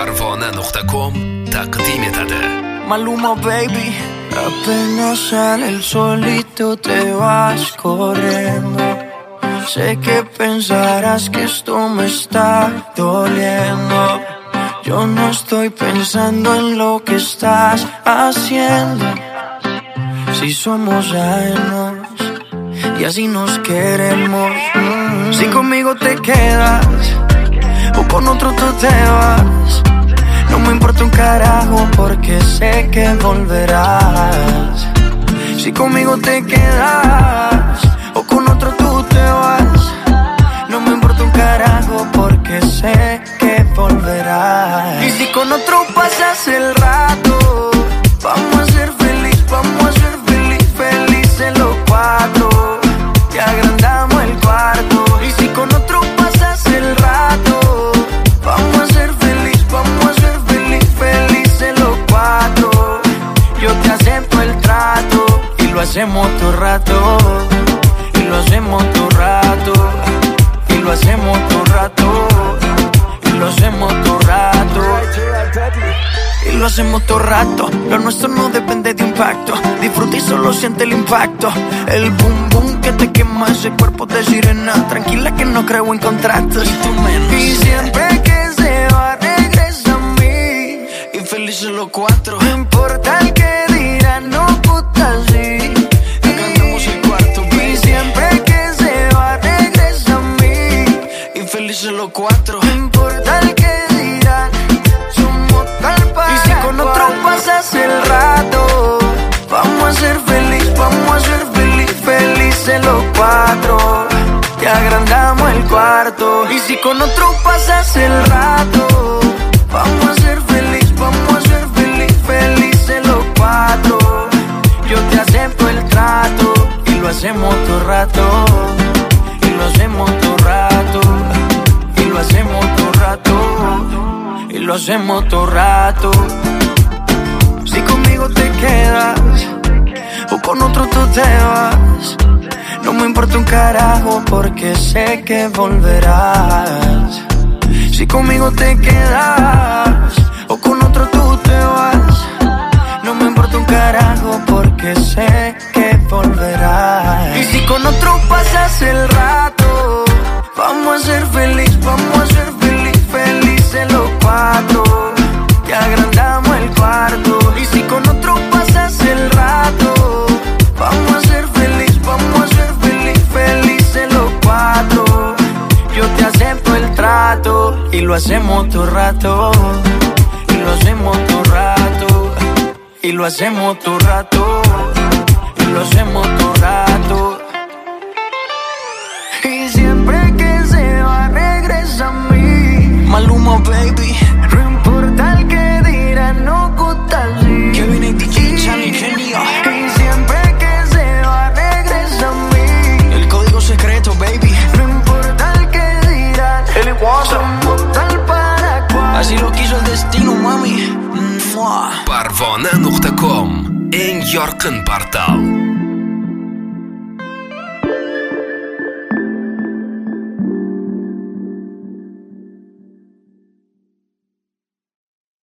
Parvona.com taqdim etadi. Maluma baby. Apenas sale el solito te vas corriendo. Sé que pensarás que esto me está doliendo. Yo no estoy pensando en lo que estás haciendo. Si somos ajenos y así nos queremos. Si conmigo te quedas o con otro tú te vas, no me importa un carajo porque sé que volverás. Si conmigo te quedas o con otro tú te vas, no me importa un carajo porque sé que volverás. Y si con otro pasas el rato, vamos a ser felices los cuatro. Te agrandamos el cuarto. Y si con otro pasas el rato, vamos a ser felices los cuatro. Yo te acepto el trato y lo hacemos todo rato. Y lo hacemos todo rato. Y lo hacemos todo rato. Y lo hacemos todo rato. Y lo hacemos todo rato. Lo nuestro no depende de impacto. Disfruta y solo siente el impacto. El boom boom que te quema ese cuerpo de sirena. Tranquila que no creo en contratos. Y tú menos. Y siempre que se va regresa a mí. Y felices los cuatro. No importa el que dirán, no puta sí. Cantamos el cuarto, baby. Y siempre que se va regresa a mí. Y felices los cuatro. No importa el que dirán, somos tal para. Y si con otro pasas el rato, vamos a ser felices los cuatro. Te agrandamos el cuarto. Y si con otro pasas el rato, vamos a ser felices los cuatro. Yo te acepto el trato y lo hacemos todo rato. Y lo hacemos todo rato. Y lo hacemos todo rato. Y lo hacemos todo rato. Si conmigo te quedas o con otro tú te vas, no me importa un carajo porque sé que volverás. Si conmigo te quedas o con otro tú te vas, no me importa un carajo porque sé que volverás. Y si con otro pasas el rato, vamos a ser felices los cuatro. Te agrandamos el cuarto. Y si con otro pasas el rato, vamos a ser felices los cuatro. Yo te acepto el trato y lo hacemos todo rato. Y lo hacemos todo rato. Y lo hacemos todo rato. Y lo hacemos todo rato. Y siempre que se va regresa a mí. Maluma baby. No importa el que dirán, no gusta así. Kevin y DJ Charlie Genio. Y siempre que se va regresa a mí. El código secreto baby. No importa el que dirán, somos tal para cual. Así lo quiso el destino mami. Parvona.com eng yorqin portal.